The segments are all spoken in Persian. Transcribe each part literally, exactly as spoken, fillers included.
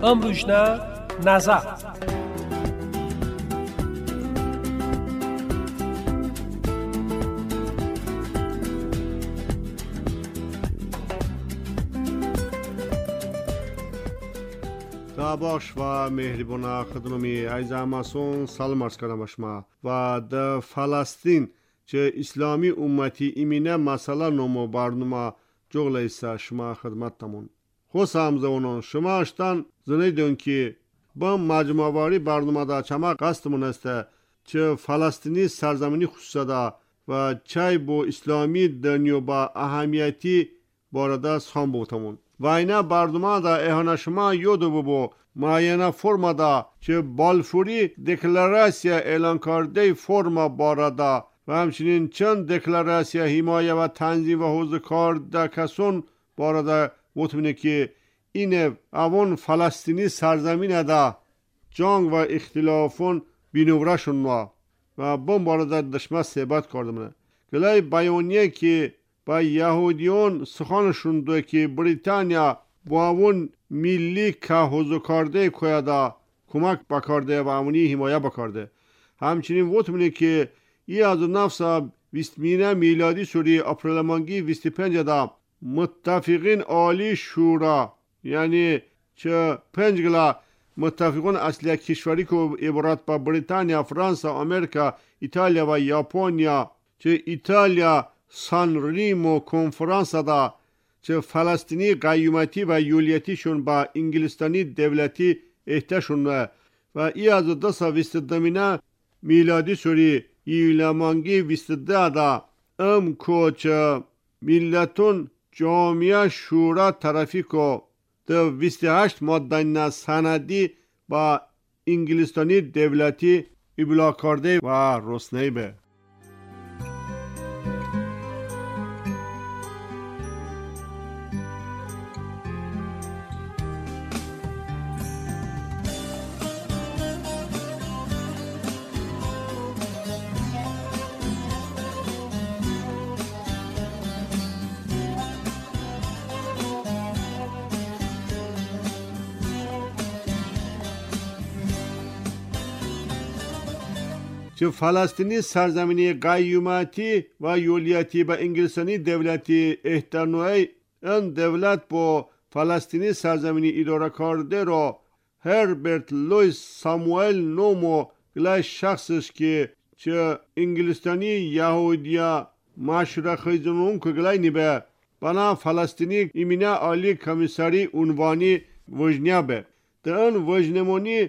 ام روشنا نظر باش و مهربان خدمتی عزیز همسون سلام عرض کردم شما و در فلسطین چه اسلامی امتی ایمینه مسئله نمو برنامه جغل ایسا شما خدمت تمون خوص همزونون شما اشتن زنیدون که با مجموعه واری برنامه دا چما قصدمون است چه فلسطینی سرزمینی خصوصا دا و چای با اسلامی دنیا با اهمیتی بارده سخن بوتمون و اینا برنامه دا احانه شما یادو ببو معینه فرما دا چه بالفوری دکلراسیا اعلان کرده فرما بارده و همچنین چند دکلراسیا حمایه و تنظیم و حوض کار دا کسون بارده مطمئنه که این اوان فلسطینی سرزمین دا جنگ و اختلافون بینوره شنوا و بم بارده دشمه صحبت کردمونه گلای بیانیه که با یهودیان سخن شنده که بریتانیا با اون ملی که حوض کرده کویده کمک بکرده و امونی حمایه بکرده همچنین وطمینه که ای از نفس بیستمینه میلادی سوری اپریل مانگی بیست و پنج دا متفقین عالی شورا یعنی چه پنج گلا متفقین اصلی کشوری که عبارت با بریتانیا، فرانسه، امریکا، ایتالیا و ژاپنیا چه ایتالیا سان ریمو کنفرانس دا چه فلسطینی قیومتی و یولیتیشون با انگلستانی دولتی احتشون و ای از دو سا بیست دمینه میلادی سوری ایلامانگی بیست ده دا ام کو چه ملتون جامعه شورا طرفی کو ده بیست و هشت ماده سندی با انگلستانی دولتی ابلاغ کرده و رسنه‌ای به چه فلسطینی سرزمینی قیومتی و یولیتی به انگلستانی دولتی احترنوی این دولت با فلسطینی سرزمینی اداره کرده را هربرت لویس ساموئل نومو گلای شخصش که چه انگلستانی یهودیا مشروع خیزنون که گلای نیبه بنا فلسطینی ایمینه عالی کمیساری عنوانی وجنیا به در این وجنمونی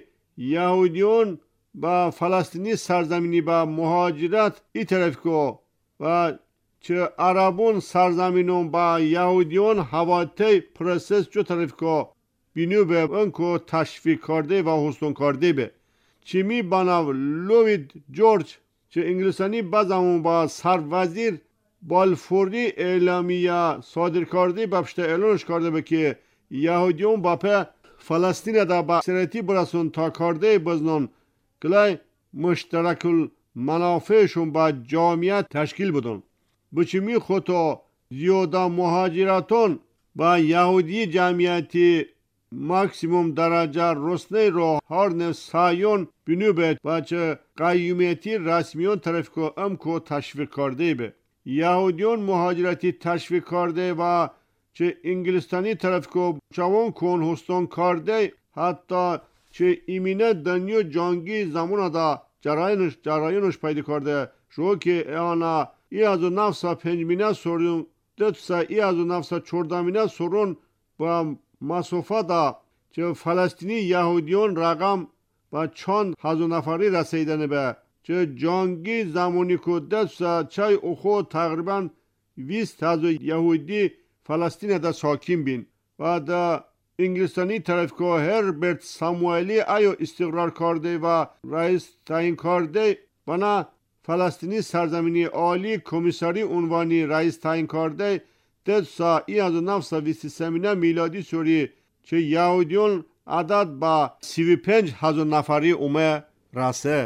یهودیون با فلسطینی سرزمینی با مهاجرت ای طرف کو و چه عربون سرزمینون با یهودیون حواتی پروسس جو طرف کو بینو به اون کو تشویق کرده و حسن کرده به چیمی بنا لوید جورج چه انگلیسانی بازمون با سروزیر بالفوری اعلامیه صادر کرده بپشت اعلانش کرده به که یهودیون با په فلسطین دا با سرتی برسون تا کرده بزنون گلای مشترک المنافعشون با جامعه تشکیل بدون بچمی خودتا زیاده مهاجرتون با یهودی جمعیتی ماکسیموم درجه رسنه رو هر سایون بینو بید و چه قیومیتی رسمیون طرف که ام که تشویق کرده به یهودیون مهاجرتی تشویق کرده و چه انگلستانی طرف که چوان کن هستون کرده حتی چه ایمینه دنیا جانگی زمان دا جرایونش جرایونش پیدا کرده شو که انا ای از نفسا پنجمینه سورون دتسا ای از نفسا چوردمینه سورون با مسافه دا چه فلسطینی یهودیون رقم با چند هزار نفری رسیدن به چه جانگی زمانی که دتسا چای اخو تقریبا بیست هزار یهودی فلسطین دا ساکن بین و دا انگلستانی طرف که هربرت ساموئلی آیا استقرار کرده و رئیس تعیین کرده بنا فلسطینی سرزمینی عالی کمیساری عنوانی رئیس تعیین کرده ده سا ای از نفس بیست و سه میلادی سوری چه یهودیون عدد با سی و پنج هزار نفری اومه رسه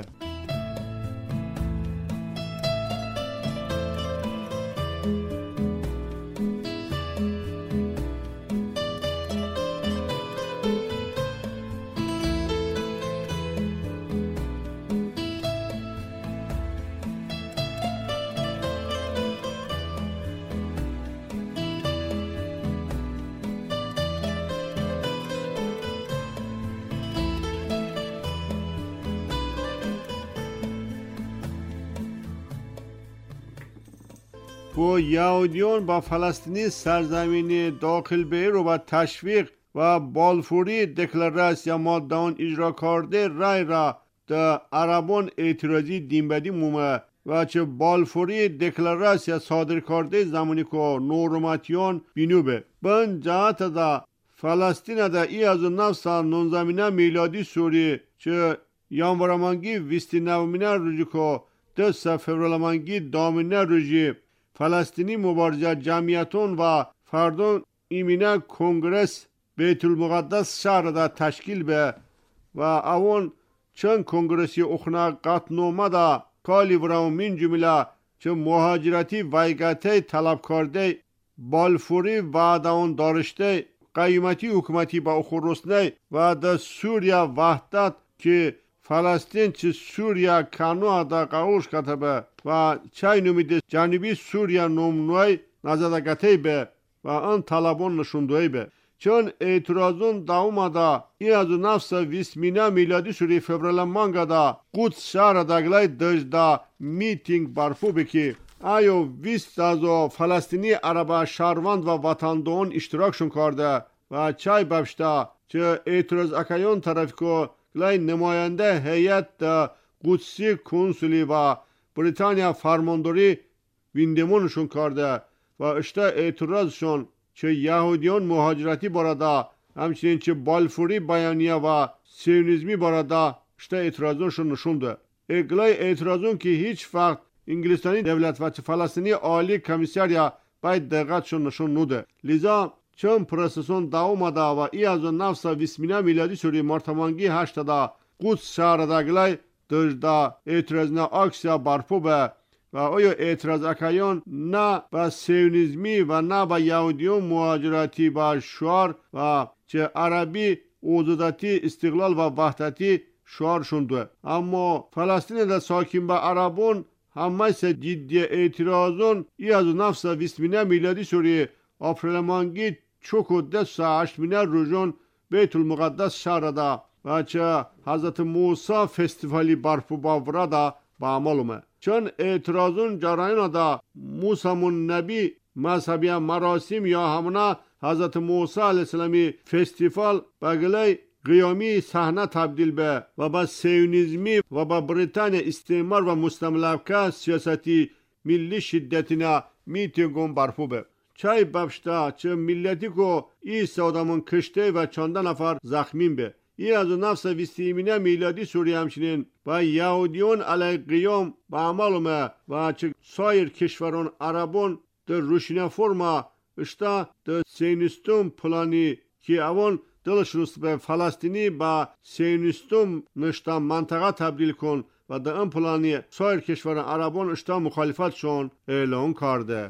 با یهودیان با فلسطینی سرزمین داخل به رو با تشویق و بالفوری دکلراسیا مادان اجرا کرده رای را در عربان اعتراضی دینبدی مومه و چه بالفوری دکلراسیا صادر کرده زمانی که نورماتیون بینوبه بن جهت دا فلسطین دا ای از نفس نونزمینه میلادی سوری چه یانورمانگی ویستی نومینه روژی که دست فورالمانگی دامینه روژی فلسطینی مبارزه جمعیتون و فردون ایمینه کنگرس بیت المقدس شهر دا تشکیل به و اون چند کنگرسی اخنا قطنومه دا کالی ورام من جمله چه مهاجرتی ویگته طلب کرده بالفوری و داون دارشته قیمتی حکومتی با اخورسنه و دا سوریا وحدت که فلسطین چه سوریا کانو دا قاوش کتبه و چای نومیده جنوبی سوریا نومنوی نزدگته به و آن طلبان نشوندوی به چون اعتراضون داوما دا ای از نفس ویسمینه میلادی سوری فبرال مانگا دا قدس شهر داگلای دجدا میتینگ برپو بکی ایو ویست از فلسطینی عربا شهروند و وطندون اشتراکشون کرده و چای ببشتا چه اعتراض اکایون طرف که گلای نماینده هیئت دا قدسی کنسولی و بریتانیا فرمانداری ویندمونشون کرده و اشتا اعتراضشون چه یهودیان مهاجرتی برادا همچنین چه بالفوری بیانیه و سیونیزمی برادا اشتا اعتراضشون نشونده اگلای اعتراضون که هیچ وقت انگلیستانی دولت و چه فلسطینی عالی کمیسریا باید دقتشون نشون نده لذا چون پروسسون داومده و ای از نفس ویسمینه میلادی سوری مرتمانگی هشت دا قدس شهر داگلای دجدا اعتراضنا اکسیا برپو به و آیا اعتراض اکایان نه با سیونیزمی و نه با یهودیون مهاجرتی با شعار و چه عربی اوزودتی استقلال و وحدتی شعار شونده اما فلسطین دا ساکن با عربون همه سه جدی اعتراضون ای از نفس ویسمینه میلادی سوری آپریل مانگی چوک و دست هشتمینه روژون بیت المقدس شهر دا و چه حضرت موسی فستیوالی برپو باورا دا با عملومه چون اعتراضون جرایان دا موسیمون نبی مذهبی مراسم یا همونا حضرت موسی علیه السلامی فستیوال بگلی قیامی صحنه تبدیل به و با سیونیزمی و با بریتانیا استعمار و مستملکه سیاستی ملی شدتینا میتینگون برپو به چای ببشتا چه ملتی که ای سودامون کشته و چند نفر زخمین به ای از نفس ویستیمینه میلادی سوری همچنین با یهودیون علی قیام با عملومه و چه سایر کشوران عربون در روشینه فرما اشتا در سینستوم پلانی که اون دلشونست به فلسطینی با سینستوم نشتا منطقه تبدیل کن و در این پلانی سایر کشوران عربون اشتا مخالفت شون اعلان کرده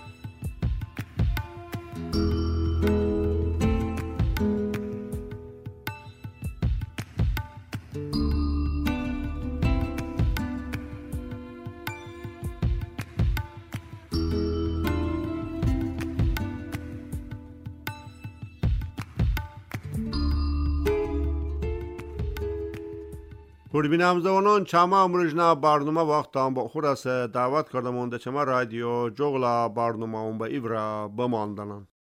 خوربین همزوانان چما امروزنا برنامه وقت هم با خود است دعوت کردم اونده چما رادیو جغلا برنامه اون با ایورا بماندنن